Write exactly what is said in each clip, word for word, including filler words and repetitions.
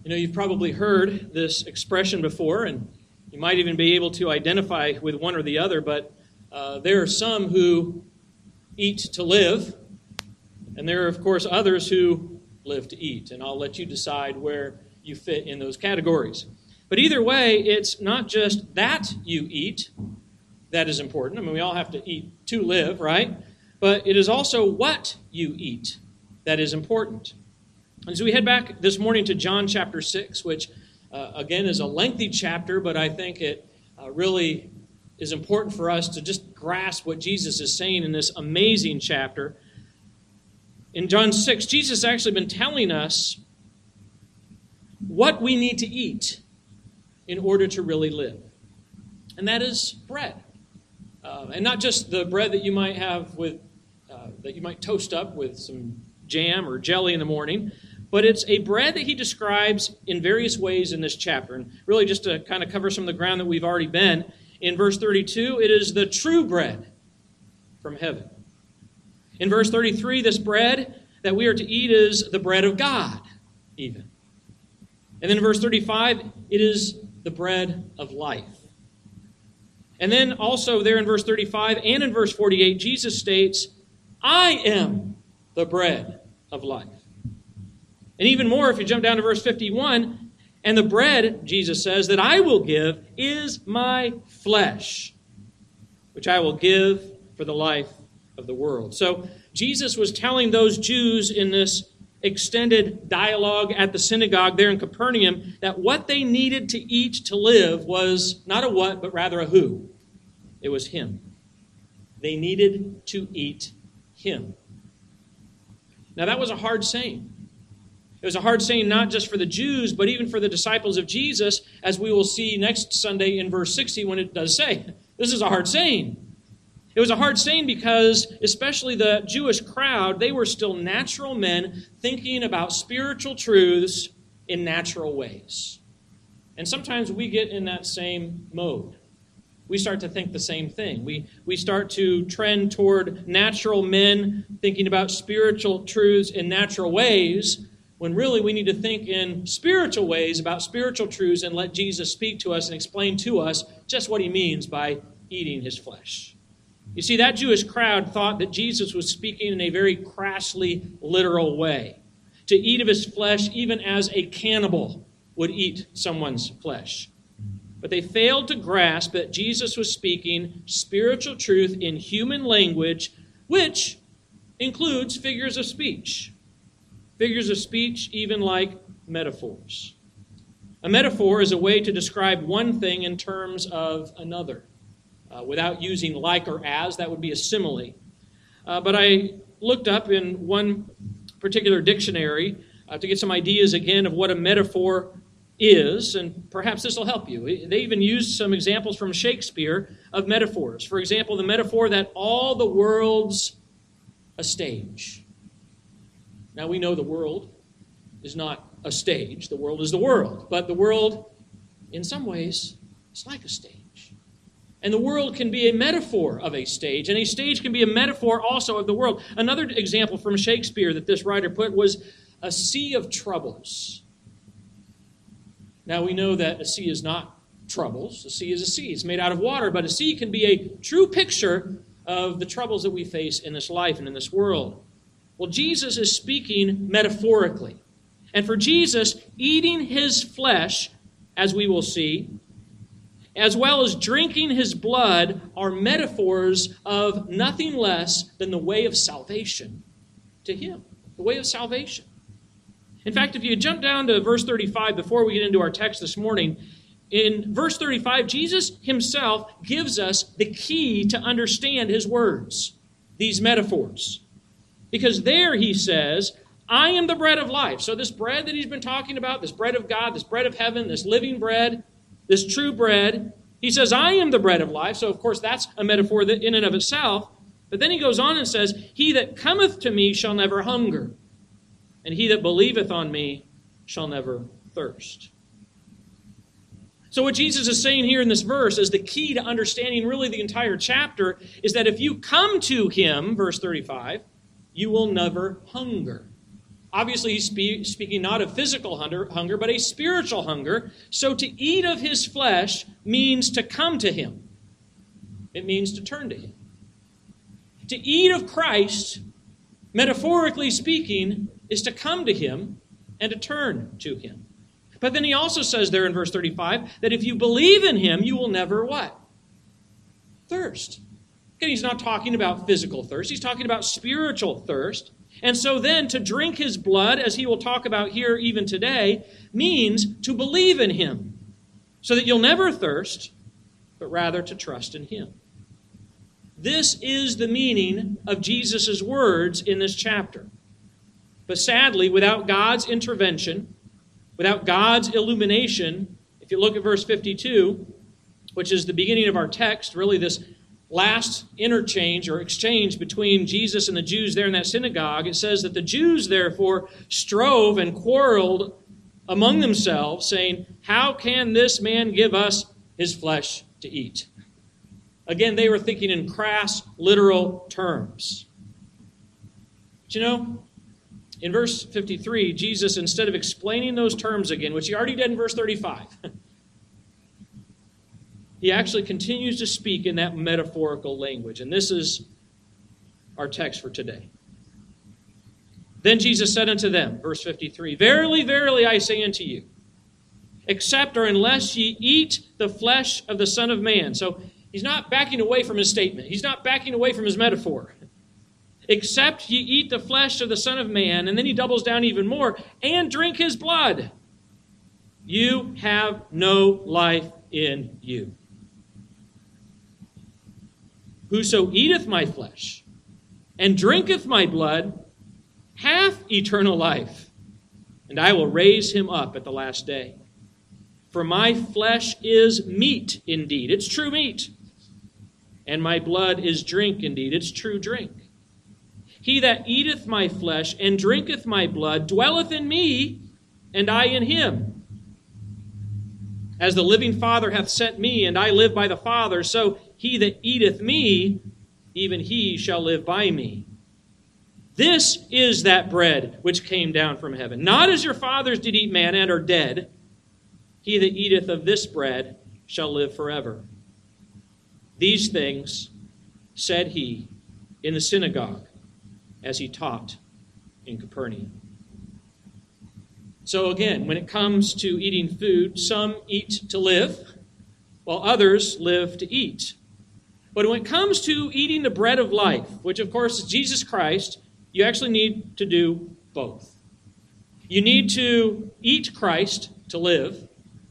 You know, you've probably heard this expression before, and you might even be able to identify with one or the other, but uh, there are some who eat to live, and there are, of course, others who live to eat, and I'll let you decide where you fit in those categories. But either way, it's not just that you eat that is important. I mean, we all have to eat to live, right? But it is also what you eat that is important. And so we head back this morning to John chapter six, which, uh, again, is a lengthy chapter, but I think it uh, really is important for us to just grasp what Jesus is saying in this amazing chapter. In John six, Jesus has actually been telling us what we need to eat in order to really live. And that is bread. Uh, and not just the bread that you might have with, uh, that you might toast up with some jam or jelly in the morning, but it's a bread that he describes in various ways in this chapter. And really just to kind of cover some of the ground that we've already been, in verse thirty-two, it is the true bread from heaven. In verse thirty-three, this bread that we are to eat is the bread of God, even. And then in verse thirty-five, it is the bread of life. And then also there in verse thirty-five and in verse forty-eight, Jesus states, I am the bread of life. And even more, if you jump down to verse fifty-one, and the bread, Jesus says, that I will give is my flesh, which I will give for the life of the world. So Jesus was telling those Jews in this extended dialogue at the synagogue there in Capernaum that what they needed to eat to live was not a what, but rather a who. It was Him. They needed to eat Him. Now that was a hard saying. It was a hard saying not just for the Jews, but even for the disciples of Jesus, as we will see next Sunday in verse sixty when it does say, this is a hard saying. It was a hard saying because, especially the Jewish crowd, they were still natural men thinking about spiritual truths in natural ways. And sometimes we get in that same mode. We start to think the same thing. We, we start to trend toward natural men thinking about spiritual truths in natural ways, when really we need to think in spiritual ways about spiritual truths and let Jesus speak to us and explain to us just what He means by eating His flesh. You see, that Jewish crowd thought that Jesus was speaking in a very crassly literal way. To eat of His flesh even as a cannibal would eat someone's flesh. But they failed to grasp that Jesus was speaking spiritual truth in human language, which includes figures of speech. Figures of speech even like metaphors. A metaphor is a way to describe one thing in terms of another. Uh, without using like or as, that would be a simile. Uh, but I looked up in one particular dictionary uh, to get some ideas again of what a metaphor is, and perhaps this will help you. They even used some examples from Shakespeare of metaphors. For example, the metaphor that all the world's a stage. Now we know the world is not a stage. The world is the world. But the world, in some ways, is like a stage. And the world can be a metaphor of a stage, and a stage can be a metaphor also of the world. Another example from Shakespeare that this writer put was a sea of troubles. Now we know that a sea is not troubles. A sea is a sea. It's made out of water, but a sea can be a true picture of the troubles that we face in this life and in this world. Well, Jesus is speaking metaphorically. And for Jesus, eating His flesh, as we will see, as well as drinking His blood, are metaphors of nothing less than the way of salvation to Him. The way of salvation. In fact, if you jump down to verse thirty-five before we get into our text this morning, in verse thirty-five, Jesus Himself gives us the key to understand His words, these metaphors. Because there He says, I am the bread of life. So this bread that He's been talking about, this bread of God, this bread of heaven, this living bread, this true bread, He says, I am the bread of life. So, of course, that's a metaphor that in and of itself. But then He goes on and says, He that cometh to me shall never hunger, and he that believeth on me shall never thirst. So what Jesus is saying here in this verse is the key to understanding really the entire chapter is that if you come to Him, verse thirty-five, you will never hunger. Obviously, he's spe- speaking not of physical hunger, hunger, but a spiritual hunger. So to eat of his flesh means to come to him. It means to turn to him. To eat of Christ, metaphorically speaking, is to come to him and to turn to him. But then he also says there in verse thirty-five that if you believe in him, you will never what? Thirst. Again, he's not talking about physical thirst. He's talking about spiritual thirst. And so then to drink his blood, as he will talk about here even today, means to believe in him so that you'll never thirst, but rather to trust in him. This is the meaning of Jesus' words in this chapter. But sadly, without God's intervention, without God's illumination, if you look at verse fifty-two, which is the beginning of our text, really this last interchange or exchange between Jesus and the Jews there in that synagogue, it says that the Jews therefore strove and quarreled among themselves, saying, "How can this man give us his flesh to eat?" Again, they were thinking in crass, literal terms. But you know, in verse fifty-three, Jesus, instead of explaining those terms again, which he already did in verse thirty-five, he actually continues to speak in that metaphorical language. And this is our text for today. Then Jesus said unto them, verse fifty-three, "Verily, verily, I say unto you, except or unless ye eat the flesh of the Son of Man." So he's not backing away from his statement. He's not backing away from his metaphor. "Except ye eat the flesh of the Son of Man," and then he doubles down even more, "and drink his blood, you have no life in you. Whoso eateth my flesh and drinketh my blood hath eternal life, and I will raise him up at the last day. For my flesh is meat indeed," it's true meat, "and my blood is drink indeed," it's true drink. "He that eateth my flesh and drinketh my blood dwelleth in me, and I in him. As the living Father hath sent me, and I live by the Father, so he that eateth me, even he shall live by me. This is that bread which came down from heaven. Not as your fathers did eat manna and are dead. He that eateth of this bread shall live forever." These things said he in the synagogue as he taught in Capernaum. So again, when it comes to eating food, some eat to live, while others live to eat. But when it comes to eating the bread of life, which of course is Jesus Christ, you actually need to do both. You need to eat Christ to live,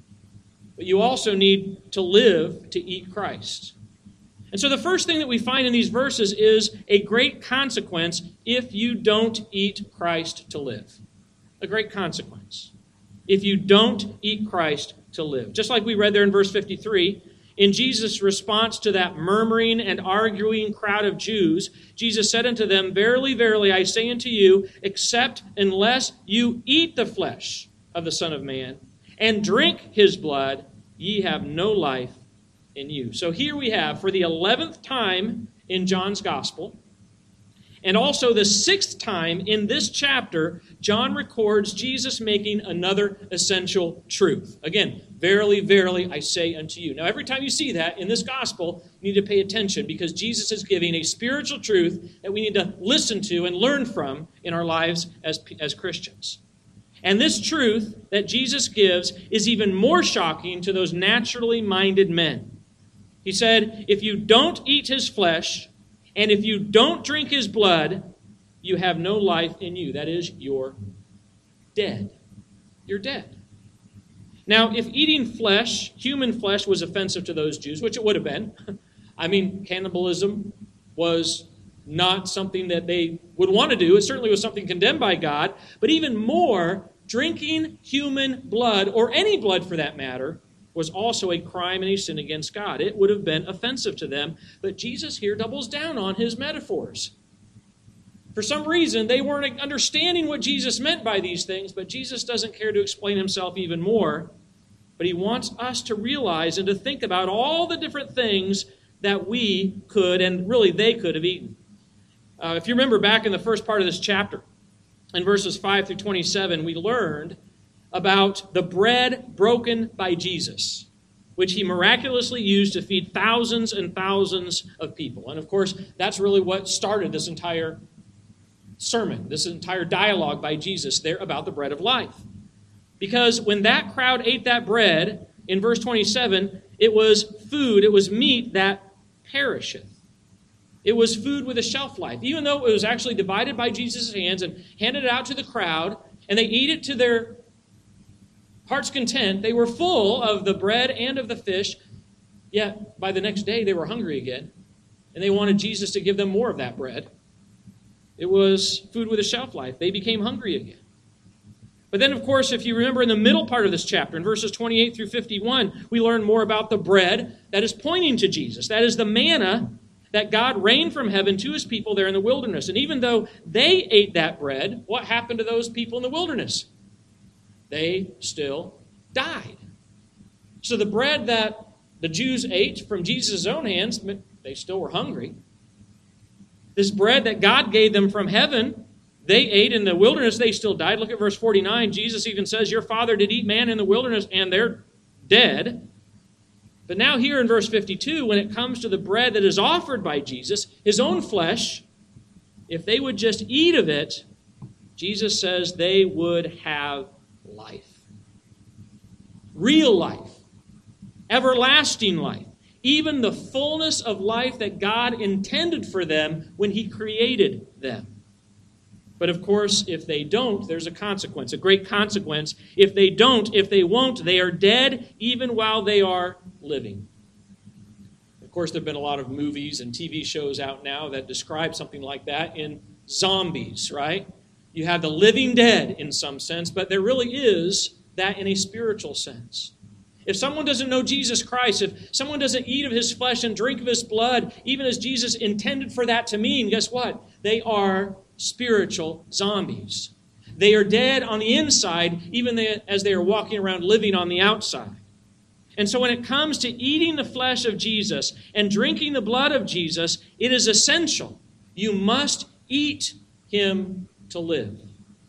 but you also need to live to eat Christ. And so the first thing that we find in these verses is a great consequence if you don't eat Christ to live. A great consequence if you don't eat Christ to live. Just like we read there in verse fifty-three, in Jesus' response to that murmuring and arguing crowd of Jews, Jesus said unto them, "Verily, verily, I say unto you, except unless you eat the flesh of the Son of Man and drink his blood, ye have no life in you." So here we have, for the eleventh time in John's Gospel, and also the sixth time in this chapter, John records Jesus making another essential truth. Again, "Verily, verily, I say unto you." Now, every time you see that in this gospel, you need to pay attention because Jesus is giving a spiritual truth that we need to listen to and learn from in our lives as, as Christians. And this truth that Jesus gives is even more shocking to those naturally minded men. He said, if you don't eat his flesh, and if you don't drink his blood, you have no life in you. That is, you're dead. You're dead. Now, if eating flesh, human flesh, was offensive to those Jews, which it would have been, I mean, cannibalism was not something that they would want to do. It certainly was something condemned by God. But even more, drinking human blood, or any blood for that matter, was also a crime and a sin against God. It would have been offensive to them. But Jesus here doubles down on his metaphors. For some reason, they weren't understanding what Jesus meant by these things, but Jesus doesn't care to explain himself even more. But he wants us to realize and to think about all the different things that we could, and really they could have eaten. Uh, if you remember back in the first part of this chapter, in verses five through twenty-seven, we learned about the bread broken by Jesus, which he miraculously used to feed thousands and thousands of people. And of course, that's really what started this entire sermon, this entire dialogue by Jesus there about the bread of life. Because when that crowd ate that bread, in verse twenty-seven, it was food, it was meat that perisheth. It was food with a shelf life. Even though it was actually divided by Jesus' hands and handed out to the crowd, and they eat it to their heart's content, they were full of the bread and of the fish, yet by the next day they were hungry again, and they wanted Jesus to give them more of that bread. It was food with a shelf life. They became hungry again. But then, of course, if you remember in the middle part of this chapter, in verses twenty-eight through fifty-one, we learn more about the bread that is pointing to Jesus. That is the manna that God rained from heaven to his people there in the wilderness. And even though they ate that bread, what happened to those people in the wilderness? They still died. So the bread that the Jews ate from Jesus' own hands, they still were hungry. This bread that God gave them from heaven, they ate in the wilderness, they still died. Look at verse forty-nine. Jesus even says, your father did eat manna in the wilderness, and they're dead. But now here in verse fifty-two, when it comes to the bread that is offered by Jesus, his own flesh, if they would just eat of it, Jesus says they would have life. Real life. Everlasting life. Even the fullness of life that God intended for them when he created them. But of course, if they don't, there's a consequence, a great consequence. If they don't, if they won't, they are dead even while they are living. Of course, there have been a lot of movies and T V shows out now that describe something like that in zombies, right? You have the living dead in some sense, but there really is that in a spiritual sense. If someone doesn't know Jesus Christ, if someone doesn't eat of his flesh and drink of his blood, even as Jesus intended for that to mean, guess what? They are spiritual zombies. They are dead on the inside, even as they are walking around living on the outside. And so when it comes to eating the flesh of Jesus and drinking the blood of Jesus, it is essential. You must eat him to live.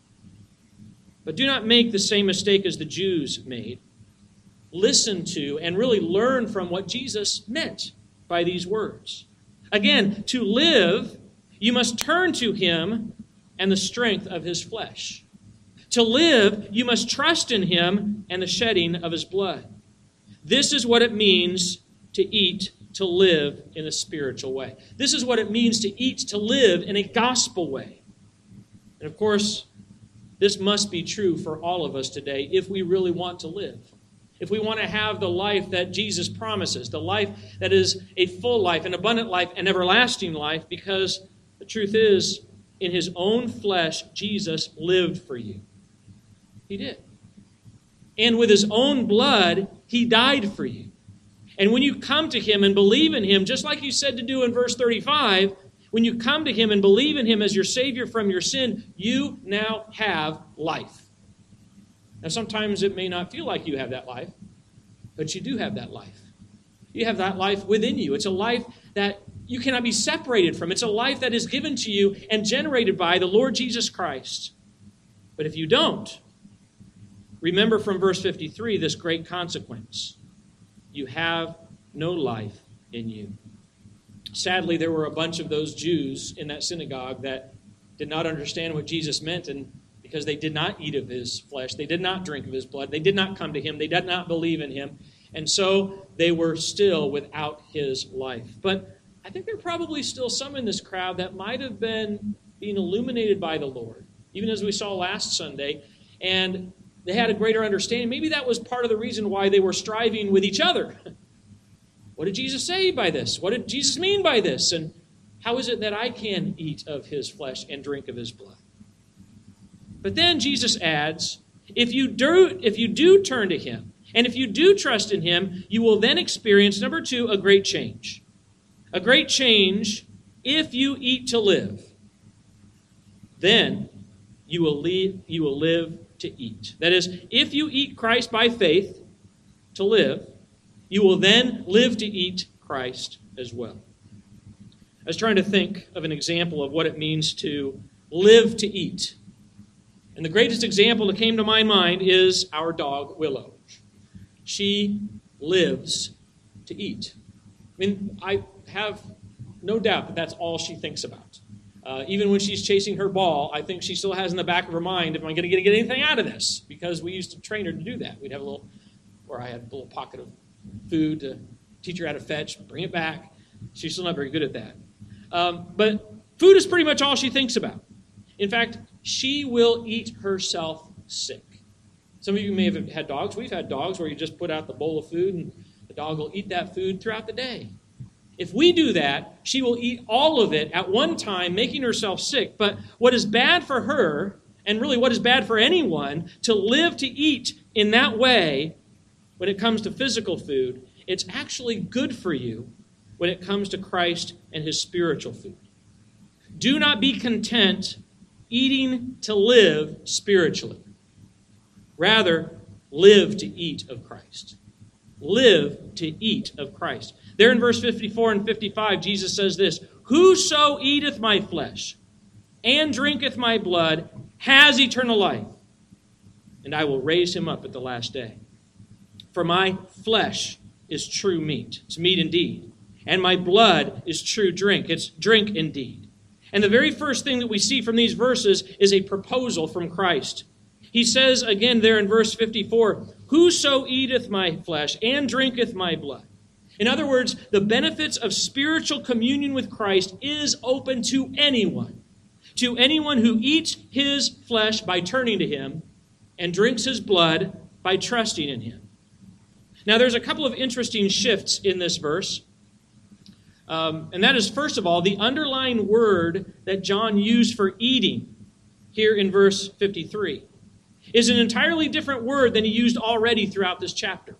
But do not make the same mistake as the Jews made. Listen to and really learn from what Jesus meant by these words. Again, to live, you must turn to him and the strength of his flesh. To live, you must trust in him and the shedding of his blood. This is what it means to eat, to live in a spiritual way. This is what it means to eat, to live in a gospel way. And of course, this must be true for all of us today if we really want to live. If we want to have the life that Jesus promises, the life that is a full life, an abundant life, an everlasting life, because the truth is, in his own flesh, Jesus lived for you. He did. And with his own blood, he died for you. And when you come to him and believe in him, just like he said to do in verse thirty-five, when you come to him and believe in him as your Savior from your sin, you now have life. Now, sometimes it may not feel like you have that life, but you do have that life. You have that life within you. It's a life that you cannot be separated from. It's a life that is given to you and generated by the Lord Jesus Christ. But if you don't, remember from verse fifty-three this great consequence. You have no life in you. Sadly, there were a bunch of those Jews in that synagogue that did not understand what Jesus meant, and because they did not eat of his flesh, they did not drink of his blood, they did not come to him, they did not believe in him, and so they were still without his life. But I think there are probably still some in this crowd that might have been being illuminated by the Lord, even as we saw last Sunday, and they had a greater understanding. Maybe that was part of the reason why they were striving with each other. What did Jesus say by this? What did Jesus mean by this? And how is it that I can eat of his flesh and drink of his blood? But then Jesus adds, if you do, if you do turn to him, and if you do trust in him, you will then experience, number two, a great change. A great change if you eat to live. Then you will live, you will live to eat. That is, if you eat Christ by faith to live, you will then live to eat Christ as well. I was trying to think of an example of what it means to live to eat. And the greatest example that came to my mind is our dog, Willow. She lives to eat. I mean, I have no doubt that that's all she thinks about. Uh, even when she's chasing her ball, I think she still has in the back of her mind, am I going to get anything out of this? Because we used to train her to do that. We'd have a little, or I had a little pocket of food to teach her how to fetch, bring it back. She's still not very good at that. Um, but food is pretty much all she thinks about. In fact, she will eat herself sick. Some of you may have had dogs. We've had dogs where you just put out the bowl of food and the dog will eat that food throughout the day. If we do that, she will eat all of it at one time, making herself sick. But what is bad for her, and really what is bad for anyone, to live to eat in that way when it comes to physical food, it's actually good for you when it comes to Christ and his spiritual food. Do not be content eating to live spiritually. Rather, live to eat of Christ. Live to eat of Christ. There in verse fifty-four and fifty-five, Jesus says this, "Whoso eateth my flesh and drinketh my blood has eternal life, and I will raise him up at the last day. For my flesh is true meat." It's meat indeed. "And my blood is true drink." It's drink indeed. And the very first thing that we see from these verses is a proposal from Christ. He says again there in verse fifty-four, "Whoso eateth my flesh and drinketh my blood." In other words, the benefits of spiritual communion with Christ is open to anyone. To anyone who eats his flesh by turning to him and drinks his blood by trusting in him. Now there's a couple of interesting shifts in this verse. Um, and that is, first of all, the underlying word that John used for eating here in verse fifty-three is an entirely different word than he used already throughout this chapter.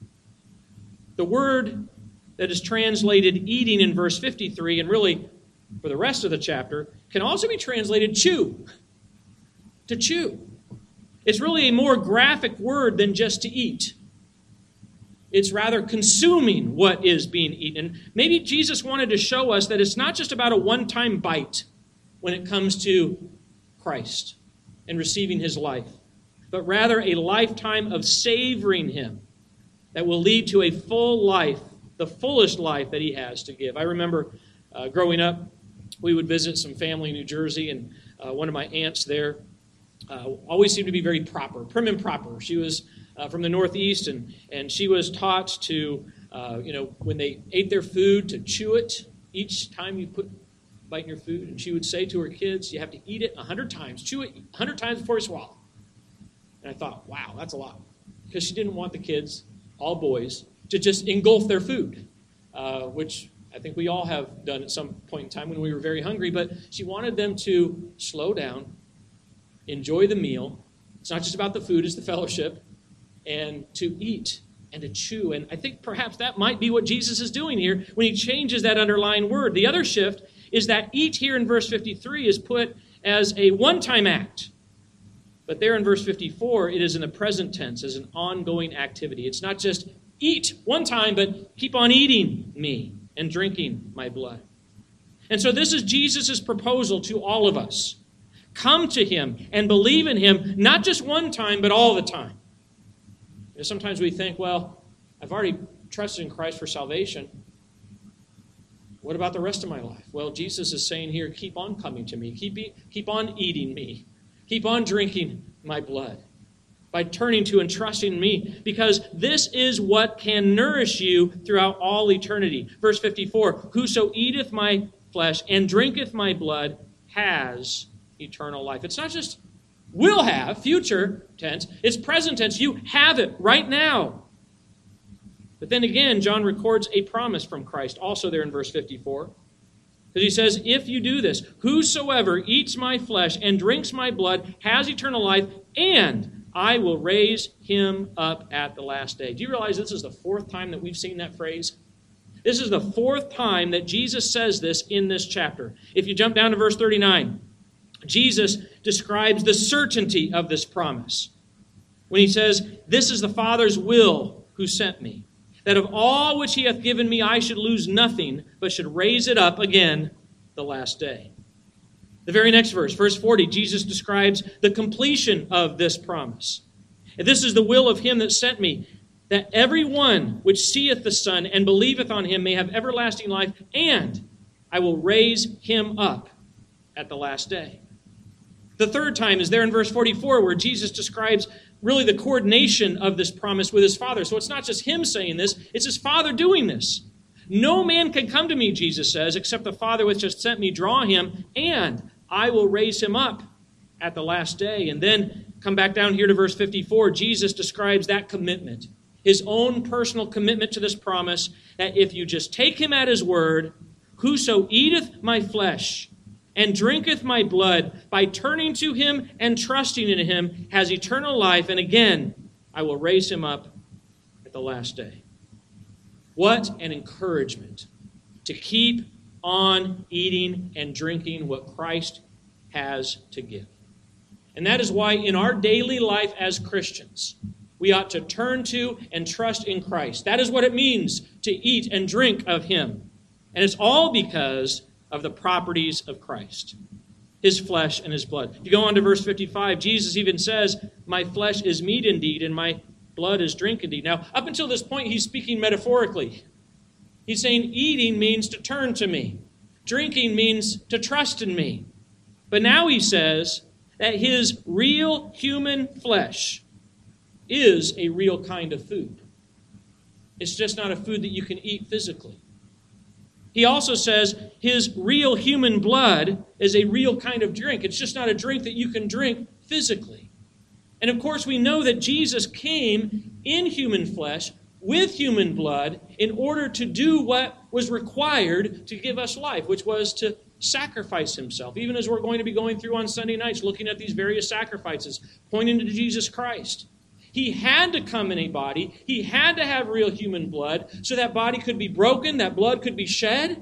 The word that is translated eating in verse fifty-three, and really for the rest of the chapter, can also be translated chew. To chew. It's really a more graphic word than just to eat. It's rather consuming what is being eaten. Maybe Jesus wanted to show us that it's not just about a one-time bite when it comes to Christ and receiving his life, but rather a lifetime of savoring him that will lead to a full life, the fullest life that he has to give. I remember uh, growing up, we would visit some family in New Jersey, and uh, one of my aunts there uh, always seemed to be very proper, prim and proper. She was uh, from the Northeast, and, and she was taught to, uh, you know, when they ate their food, to chew it each time you put a bite in your food. And she would say to her kids, you have to eat it a hundred times, chew it a hundred times before you swallow. And I thought, wow, that's a lot. Because she didn't want the kids, all boys, to just engulf their food, uh, which I think we all have done at some point in time when we were very hungry. But she wanted them to slow down, enjoy the meal. It's not just about the food, it's the fellowship, and to eat and to chew. And I think perhaps that might be what Jesus is doing here when he changes that underlying word. The other shift is that eat here in verse fifty-three is put as a one-time act. But there in verse fifty-four, it is in the present tense as an ongoing activity. It's not just eat one time, but keep on eating me and drinking my blood. And so this is Jesus' proposal to all of us. Come to him and believe in him, not just one time, but all the time. You know, sometimes we think, well, I've already trusted in Christ for salvation. What about the rest of my life? Well, Jesus is saying here, keep on coming to me. Keep, e- keep on eating me. Keep on drinking my blood by turning to and trusting in me, because this is what can nourish you throughout all eternity. Verse fifty-four, whoso eateth my flesh and drinketh my blood has eternal life. It's not just will have, future tense. It's present tense. You have it right now. But then again, John records a promise from Christ also there in verse fifty-four. Because he says, if you do this, whosoever eats my flesh and drinks my blood has eternal life, and I will raise him up at the last day. Do you realize this is the fourth time that we've seen that phrase? This is the fourth time that Jesus says this in this chapter. If you jump down to verse thirty-nine, Jesus describes the certainty of this promise when he says, this is the Father's will who sent me, that of all which he hath given me I should lose nothing, but should raise it up again the last day. The very next verse, verse forty, Jesus describes the completion of this promise. And this is the will of him that sent me, that every one which seeth the Son and believeth on him may have everlasting life, and I will raise him up at the last day. The third time is there in verse forty-four, where Jesus describes really the coordination of this promise with his Father. So it's not just him saying this, it's his Father doing this. No man can come to me, Jesus says, except the Father which has sent me draw him, and I will raise him up at the last day. And then come back down here to verse fifty-four. Jesus describes that commitment, his own personal commitment to this promise, that if you just take him at his word, whoso eateth my flesh and drinketh my blood, by turning to him and trusting in him, has eternal life, and again, I will raise him up at the last day. What an encouragement to keep on eating and drinking what Christ has to give. And that is why in our daily life as Christians, we ought to turn to and trust in Christ. That is what it means to eat and drink of him. And it's all because of the properties of Christ, his flesh and his blood. If you go on to verse fifty-five, Jesus even says, my flesh is meat indeed, and my blood is drink indeed. Now, up until this point, he's speaking metaphorically. He's saying eating means to turn to me. Drinking means to trust in me. But now he says that his real human flesh is a real kind of food. It's just not a food that you can eat physically. He also says his real human blood is a real kind of drink. It's just not a drink that you can drink physically. And of course, we know that Jesus came in human flesh with human blood in order to do what was required to give us life, which was to sacrifice himself, even as we're going to be going through on Sunday nights, looking at these various sacrifices, pointing to Jesus Christ. He had to come in a body. He had to have real human blood so that body could be broken, that blood could be shed.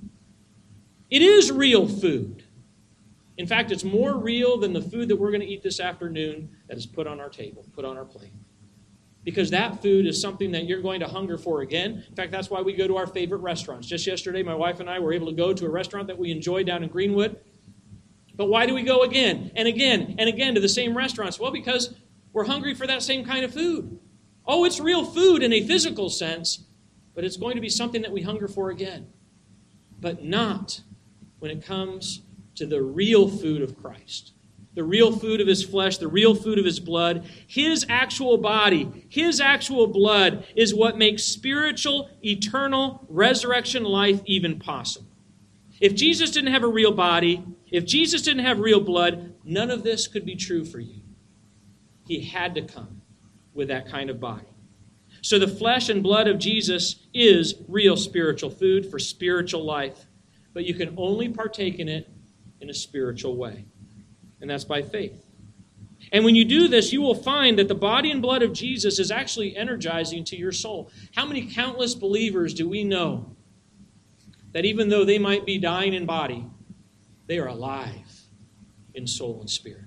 It is real food. In fact, it's more real than the food that we're going to eat this afternoon that is put on our table, put on our plate. Because that food is something that you're going to hunger for again. In fact, that's why we go to our favorite restaurants. Just yesterday, my wife and I were able to go to a restaurant that we enjoy down in Greenwood. But why do we go again and again and again to the same restaurants? Well, because we're hungry for that same kind of food. Oh, it's real food in a physical sense, but it's going to be something that we hunger for again. But not when it comes to the real food of Christ. The real food of his flesh, the real food of his blood. His actual body, his actual blood is what makes spiritual, eternal resurrection life even possible. If Jesus didn't have a real body, if Jesus didn't have real blood, none of this could be true for you. He had to come with that kind of body. So the flesh and blood of Jesus is real spiritual food for spiritual life, but you can only partake in it in a spiritual way, and that's by faith. And when you do this, you will find that the body and blood of Jesus is actually energizing to your soul. How many countless believers do we know that even though they might be dying in body, they are alive in soul and spirit?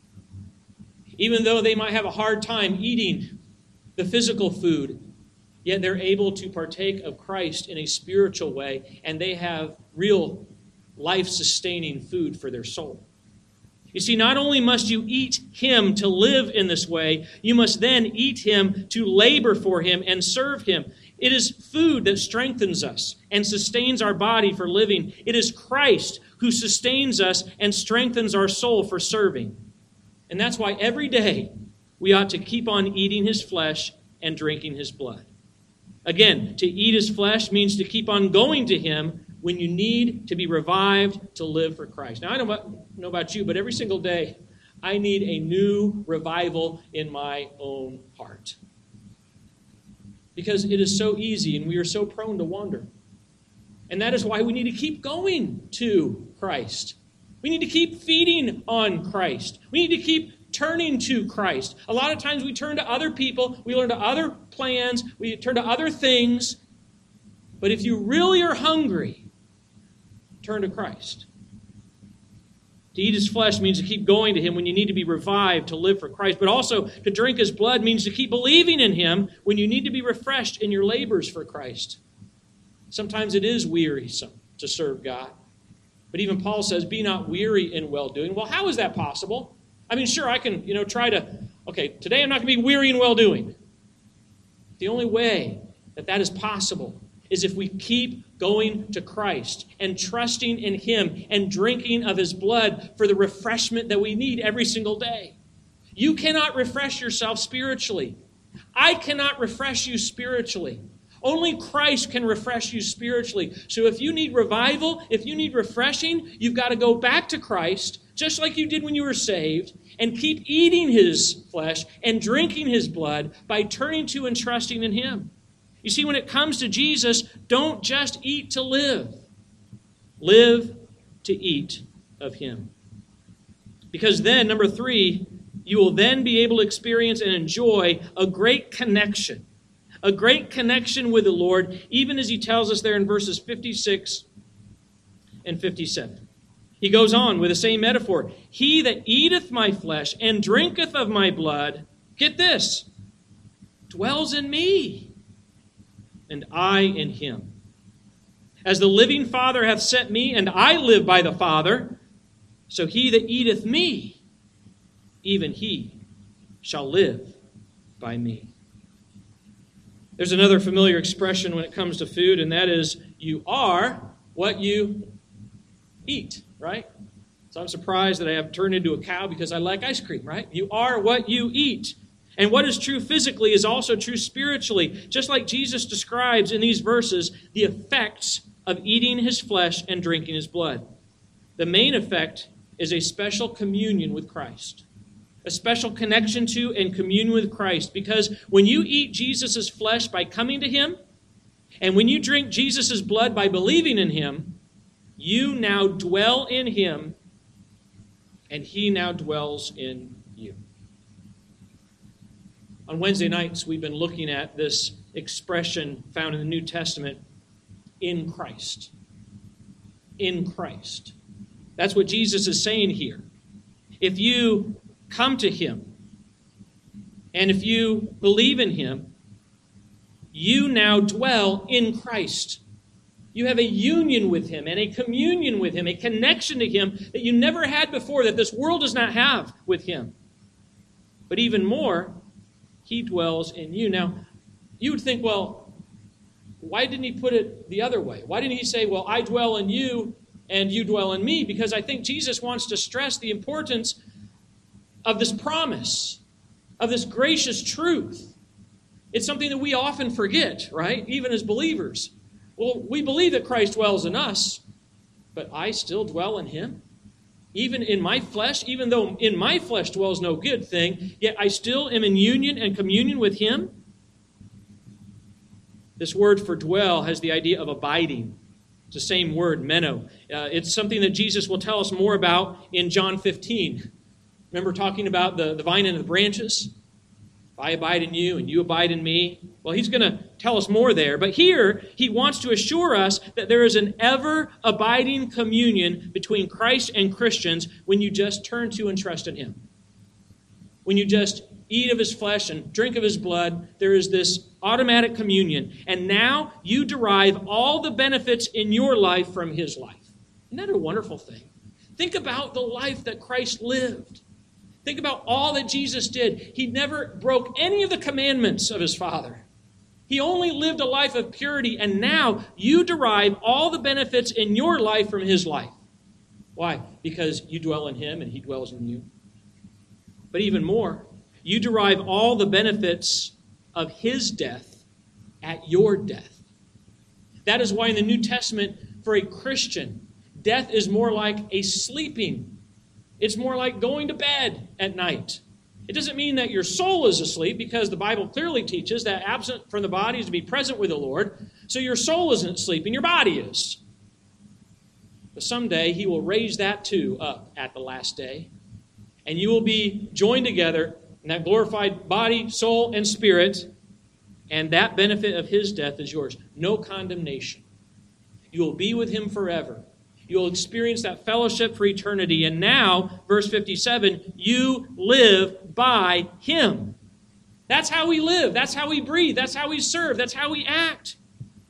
Even though they might have a hard time eating the physical food, yet they're able to partake of Christ in a spiritual way, and they have real life-sustaining food for their soul. You see, not only must you eat him to live in this way, you must then eat him to labor for him and serve him. It is food that strengthens us and sustains our body for living. It is Christ who sustains us and strengthens our soul for serving. And that's why every day we ought to keep on eating his flesh and drinking his blood. Again, to eat his flesh means to keep on going to him when you need to be revived to live for Christ. Now, I don't know about you, but every single day I need a new revival in my own heart. Because it is so easy and we are so prone to wander. And that is why we need to keep going to Christ. We need to keep feeding on Christ. We need to keep turning to Christ. A lot of times we turn to other people, we learn to other plans, we turn to other things. But if you really are hungry, turn to Christ. To eat his flesh means to keep going to him when you need to be revived to live for Christ. But also to drink his blood means to keep believing in him when you need to be refreshed in your labors for Christ. Sometimes it is wearisome to serve God. But even Paul says, be not weary in well-doing. Well, how is that possible? I mean, sure, I can, you know, try to, okay, today I'm not going to be weary in well-doing. The only way that that is possible is if we keep going to Christ and trusting in Him and drinking of His blood for the refreshment that we need every single day. You cannot refresh yourself spiritually. I cannot refresh you spiritually. Only Christ can refresh you spiritually. So if you need revival, if you need refreshing, you've got to go back to Christ, just like you did when you were saved, and keep eating His flesh and drinking His blood by turning to and trusting in Him. You see, when it comes to Jesus, don't just eat to live. Live to eat of Him. Because then, number three, you will then be able to experience and enjoy a great connection. A great connection with the Lord, even as He tells us there in verses fifty-six and fifty-seven. He goes on with the same metaphor. He that eateth my flesh and drinketh of my blood, get this, dwells in me, and I in him. As the living Father hath sent me, and I live by the Father, so he that eateth me, even he shall live by me. There's another familiar expression when it comes to food, and that is, you are what you eat, right? So I'm surprised that I have turned into a cow because I like ice cream, right? You are what you eat. And what is true physically is also true spiritually. Just like Jesus describes in these verses the effects of eating His flesh and drinking His blood. The main effect is a special communion with Christ. A special connection to and communion with Christ. Because when you eat Jesus' flesh by coming to Him, and when you drink Jesus' blood by believing in Him, you now dwell in Him, and He now dwells in you. On Wednesday nights, we've been looking at this expression found in the New Testament, in Christ. In Christ. That's what Jesus is saying here. If you come to Him, and if you believe in Him, you now dwell in Christ. You have a union with Him and a communion with Him, a connection to Him that you never had before, that this world does not have with Him. But even more, He dwells in you. Now, you would think, well, why didn't He put it the other way? Why didn't He say, well, I dwell in you and you dwell in me? Because I think Jesus wants to stress the importance of this promise, of this gracious truth. It's something that we often forget, right? Even as believers. Well, we believe that Christ dwells in us, but I still dwell in Him. Even in my flesh, even though in my flesh dwells no good thing, yet I still am in union and communion with Him. This word for dwell has the idea of abiding. It's the same word, meno. Uh, it's something that Jesus will tell us more about in John fifteen. Remember talking about the, the vine and the branches? If I abide in you and you abide in me. Well, He's going to tell us more there. But here, He wants to assure us that there is an ever-abiding communion between Christ and Christians when you just turn to and trust in Him. When you just eat of His flesh and drink of His blood, there is this automatic communion. And now you derive all the benefits in your life from His life. Isn't that a wonderful thing? Think about the life that Christ lived. Think about all that Jesus did. He never broke any of the commandments of His Father. He only lived a life of purity, and now you derive all the benefits in your life from His life. Why? Because you dwell in Him and He dwells in you. But even more, you derive all the benefits of His death at your death. That is why in the New Testament, for a Christian, death is more like a sleeping. It's more like going to bed at night. It doesn't mean that your soul is asleep, because the Bible clearly teaches that absent from the body is to be present with the Lord. So your soul isn't sleeping, your body is. But someday He will raise that too up at the last day. And you will be joined together in that glorified body, soul, and spirit. And that benefit of His death is yours. No condemnation. You will be with Him forever. You'll experience that fellowship for eternity. And now, verse fifty-seven, you live by Him. That's how we live. That's how we breathe. That's how we serve. That's how we act.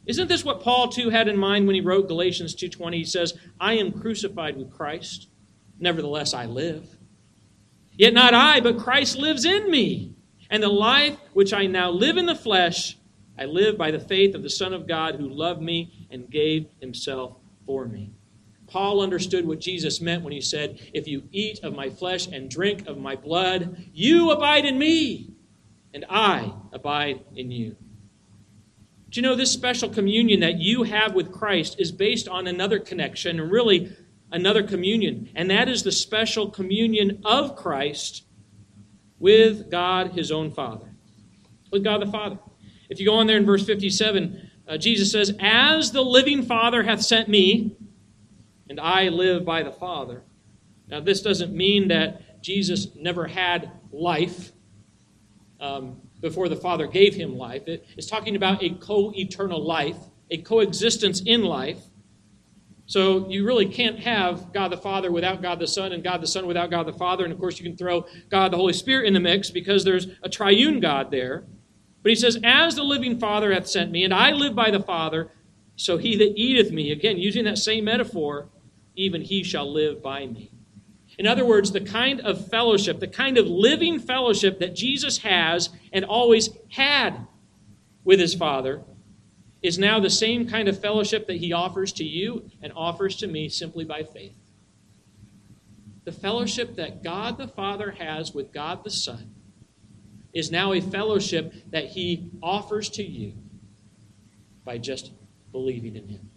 Isn't this what Paul, too, had in mind when he wrote Galatians two twenty? He says, I am crucified with Christ. Nevertheless, I live. Yet not I, but Christ lives in me. And the life which I now live in the flesh, I live by the faith of the Son of God who loved me and gave himself for me. Paul understood what Jesus meant when he said, if you eat of my flesh and drink of my blood, you abide in me, and I abide in you. Do you know this special communion that you have with Christ is based on another connection, and really another communion, and that is the special communion of Christ with God, his own Father. With God the Father. If you go on there in verse fifty-seven, uh, Jesus says, as the living Father hath sent me, and I live by the Father. Now, this doesn't mean that Jesus never had life um, before the Father gave him life. It is talking about a co-eternal life, a coexistence in life. So you really can't have God the Father without God the Son, and God the Son without God the Father. And of course, you can throw God the Holy Spirit in the mix because there's a triune God there. But he says, as the living Father hath sent me, and I live by the Father, so he that eateth me, again, using that same metaphor, even he shall live by me. In other words, the kind of fellowship, the kind of living fellowship that Jesus has and always had with his Father is now the same kind of fellowship that he offers to you and offers to me simply by faith. The fellowship that God the Father has with God the Son is now a fellowship that he offers to you by just believing in him.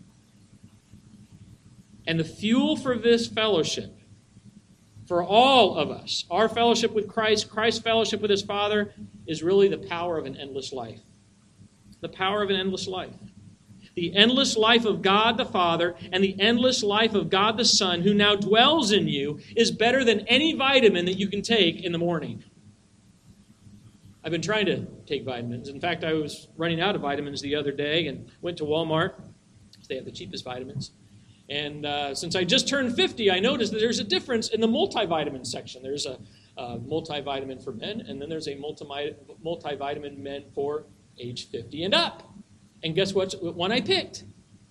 And the fuel for this fellowship, for all of us, our fellowship with Christ, Christ's fellowship with his Father, is really the power of an endless life. The power of an endless life. The endless life of God the Father and the endless life of God the Son, who now dwells in you, is better than any vitamin that you can take in the morning. I've been trying to take vitamins. In fact, I was running out of vitamins the other day and went to Walmart. They have the cheapest vitamins. And uh, since I just turned fifty, I noticed that there's a difference in the multivitamin section. There's a, a multivitamin for men, and then there's a multi- multivitamin men for age fifty and up. And guess what one I picked?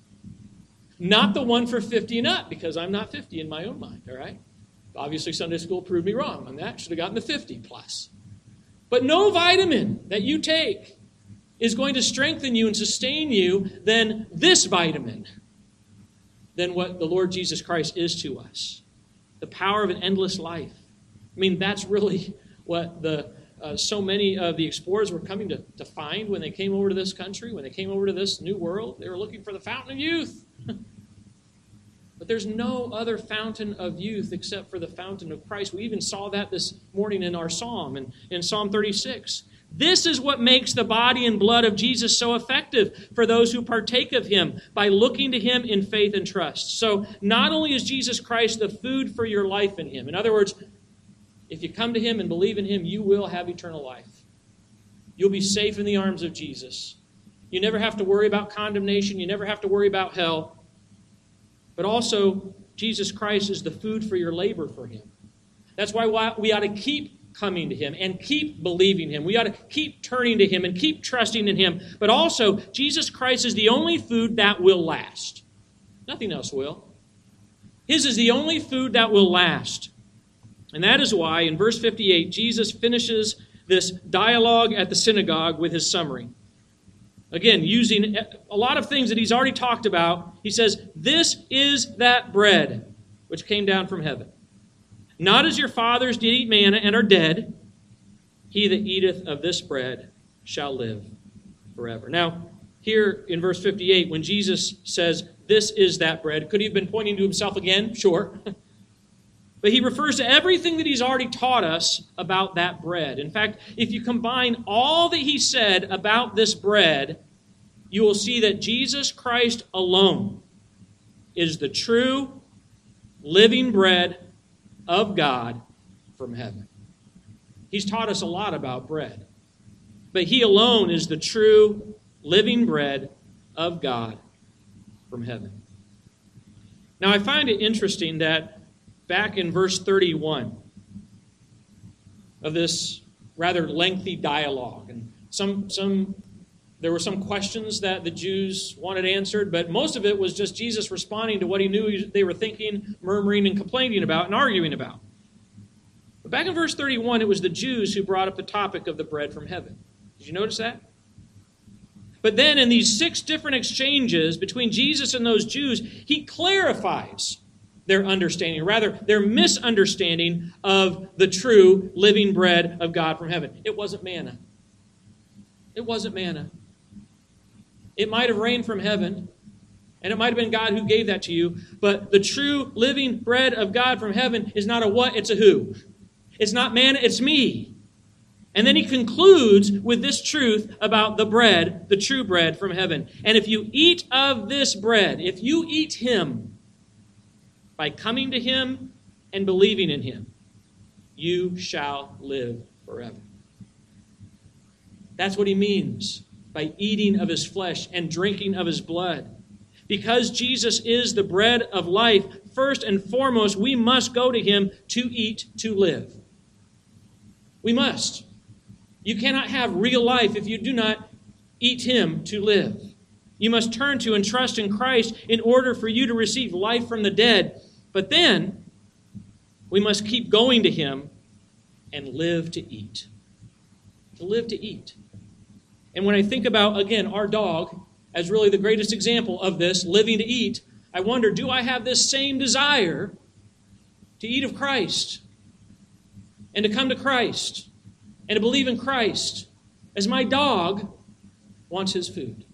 Not the one for fifty and up, because I'm not fifty in my own mind, all right? Obviously, Sunday school proved me wrong on that. Should have gotten the fifty plus. But no vitamin that you take is going to strengthen you and sustain you than this vitamin, than what the Lord Jesus Christ is to us. The power of an endless life. I mean, that's really what the uh, so many of the explorers were coming to, to find when they came over to this country, when they came over to this new world. They were looking for the fountain of youth. But there's no other fountain of youth except for the fountain of Christ. We even saw that this morning in our psalm, in, in Psalm thirty-six. This is what makes the body and blood of Jesus so effective for those who partake of him, by looking to him in faith and trust. So not only is Jesus Christ the food for your life in him. In other words, if you come to him and believe in him, you will have eternal life. You'll be safe in the arms of Jesus. You never have to worry about condemnation. You never have to worry about hell. But also, Jesus Christ is the food for your labor for him. That's why we ought to keep coming to him and keep believing him. We ought to keep turning to him and keep trusting in him. But also, Jesus Christ is the only food that will last. Nothing else will. His is the only food that will last. And that is why, in verse fifty-eight, Jesus finishes this dialogue at the synagogue with his summary. Again, using a lot of things that he's already talked about, he says, this is that bread which came down from heaven. Not as your fathers did eat manna and are dead, he that eateth of this bread shall live forever. Now, here in verse fifty-eight, when Jesus says, this is that bread, could he have been pointing to himself again? Sure. But he refers to everything that he's already taught us about that bread. In fact, if you combine all that he said about this bread, you will see that Jesus Christ alone is the true living bread of God from heaven. He's taught us a lot about bread, but he alone is the true living bread of God from heaven. Now, I find it interesting that back in verse thirty-one of this rather lengthy dialogue, and some some There were some questions that the Jews wanted answered, but most of it was just Jesus responding to what he knew they were thinking, murmuring, and complaining about, and arguing about. But back in verse thirty-one, it was the Jews who brought up the topic of the bread from heaven. Did you notice that? But then in these six different exchanges between Jesus and those Jews, he clarifies their understanding, or rather their misunderstanding of the true living bread of God from heaven. It wasn't manna. It wasn't manna. It might have rained from heaven, and it might have been God who gave that to you, but the true living bread of God from heaven is not a what, it's a who. It's not manna, it's me. And then he concludes with this truth about the bread, the true bread from heaven. And if you eat of this bread, if you eat him by coming to him and believing in him, you shall live forever. That's what he means by eating of his flesh and drinking of his blood. Because Jesus is the bread of life, first and foremost, we must go to him to eat, to live. We must. You cannot have real life if you do not eat him to live. You must turn to and trust in Christ in order for you to receive life from the dead. But then, we must keep going to him and live to eat. To live to eat. And when I think about, again, our dog as really the greatest example of this, living to eat, I wonder, do I have this same desire to eat of Christ and to come to Christ and to believe in Christ as my dog wants his food?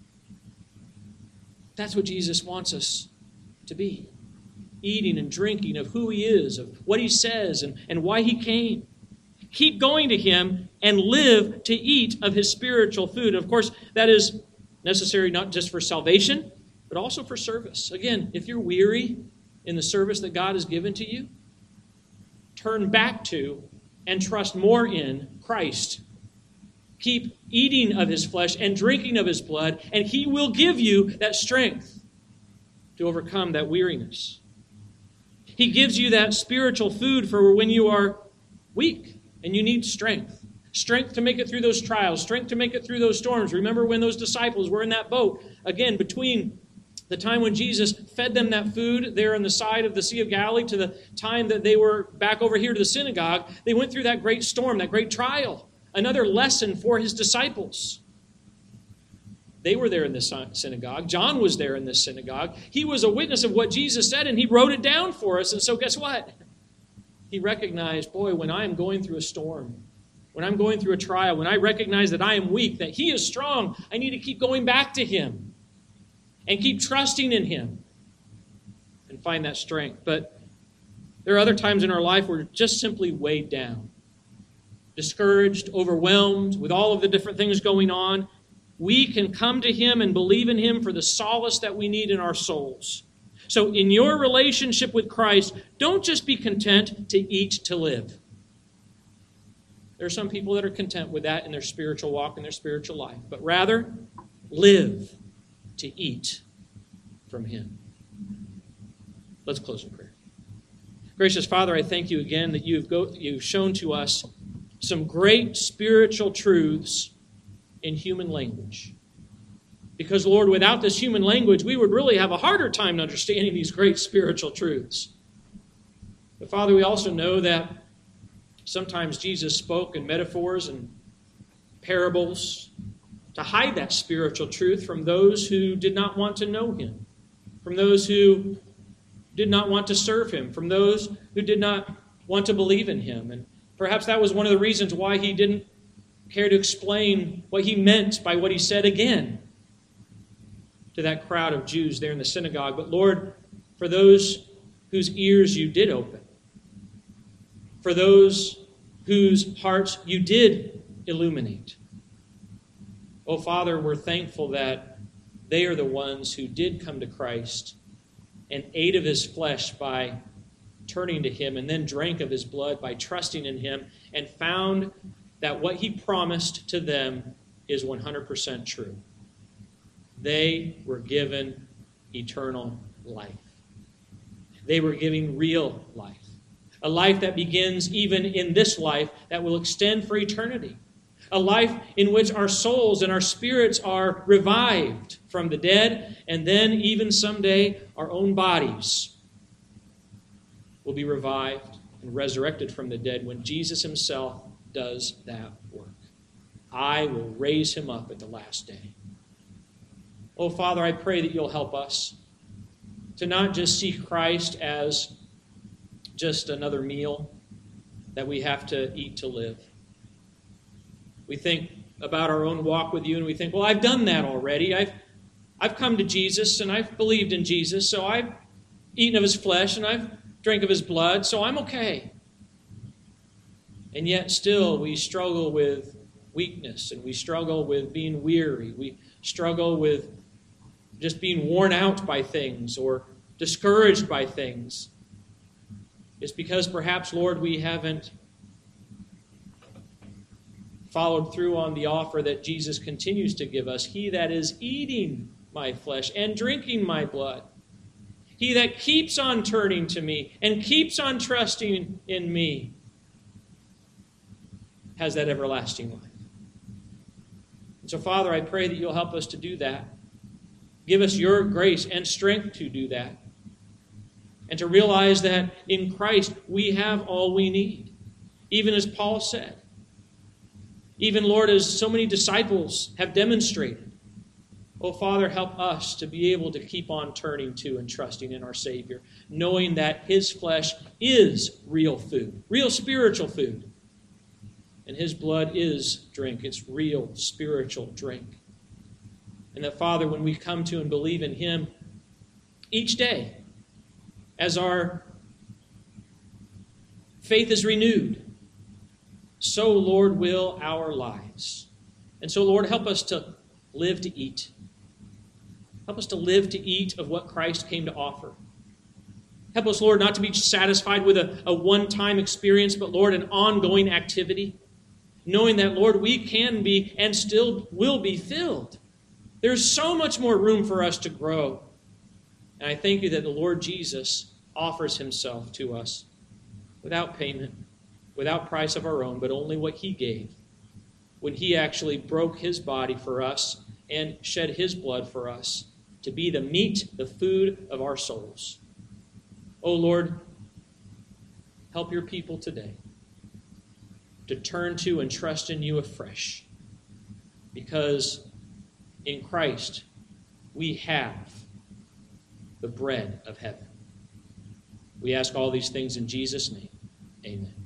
That's what Jesus wants us to be. Eating and drinking of who he is, of what he says, and, and why he came. Keep going to him and live to eat of his spiritual food. And of course, that is necessary not just for salvation, but also for service. Again, if you're weary in the service that God has given to you, turn back to and trust more in Christ. Keep eating of his flesh and drinking of his blood, and he will give you that strength to overcome that weariness. He gives you that spiritual food for when you are weak and you need strength. Strength to make it through those trials, strength to make it through those storms. Remember when those disciples were in that boat, again, between the time when Jesus fed them that food there on the side of the Sea of Galilee to the time that they were back over here to the synagogue, they went through that great storm, that great trial. Another lesson for his disciples. They were there in this synagogue. John was there in this synagogue. He was a witness of what Jesus said, and he wrote it down for us. And so guess what? He recognized, boy, when I am going through a storm, when I'm going through a trial, when I recognize that I am weak, that he is strong, I need to keep going back to him and keep trusting in him and find that strength. But there are other times in our life where we're just simply weighed down, discouraged, overwhelmed with all of the different things going on. We can come to him and believe in him for the solace that we need in our souls. So in your relationship with Christ, don't just be content to eat to live. There are some people that are content with that in their spiritual walk, in their spiritual life. But rather, live to eat from him. Let's close in prayer. Gracious Father, I thank you again that you've, go, you've shown to us some great spiritual truths in human language. Because, Lord, without this human language, we would really have a harder time understanding these great spiritual truths. But, Father, we also know that sometimes Jesus spoke in metaphors and parables to hide that spiritual truth from those who did not want to know him, from those who did not want to serve him, from those who did not want to believe in him. And perhaps that was one of the reasons why he didn't care to explain what he meant by what he said again to that crowd of Jews there in the synagogue. But Lord, for those whose ears you did open, for those whose hearts you did illuminate, oh Father, we're thankful that they are the ones who did come to Christ and ate of his flesh by turning to him, and then drank of his blood by trusting in him, and found that what he promised to them is one hundred percent true. They were given eternal life. They were given real life. A life that begins even in this life that will extend for eternity. a life in which our souls and our spirits are revived from the dead, and then even someday our own bodies will be revived and resurrected from the dead when Jesus himself does that work. I will raise him up at the last day. Oh, Father, I pray that you'll help us to not just see Christ as just another meal that we have to eat to live. We think about our own walk with you and we think, well, I've done that already. I've, I've come to Jesus and I've believed in Jesus, so I've eaten of his flesh and I've drank of his blood, so I'm okay. And yet still we struggle with weakness and we struggle with being weary. We struggle with just being worn out by things or discouraged by things. It's because perhaps, Lord, we haven't followed through on the offer that Jesus continues to give us. He that is eating my flesh and drinking my blood, he that keeps on turning to me and keeps on trusting in me, has that everlasting life. And so, Father, I pray that you'll help us to do that. Give us your grace and strength to do that. And to realize that in Christ we have all we need. Even as Paul said. Even, Lord, as so many disciples have demonstrated. Oh, Father, help us to be able to keep on turning to and trusting in our Savior, knowing that his flesh is real food, real spiritual food. And his blood is drink. It's real spiritual drink. And that, Father, when we come to and believe in him each day, as our faith is renewed, so, Lord, will our lives. And so, Lord, help us to live to eat. Help us to live to eat of what Christ came to offer. Help us, Lord, not to be satisfied with a, a one-time experience, but, Lord, an ongoing activity. Knowing that, Lord, we can be and still will be filled. There's so much more room for us to grow. And I thank you that the Lord Jesus offers himself to us without payment, without price of our own, but only what he gave when he actually broke his body for us and shed his blood for us to be the meat, the food of our souls. Oh, Lord, help your people today to turn to and trust in you afresh, because in Christ we have the bread of heaven. We ask all these things in Jesus' name. Amen.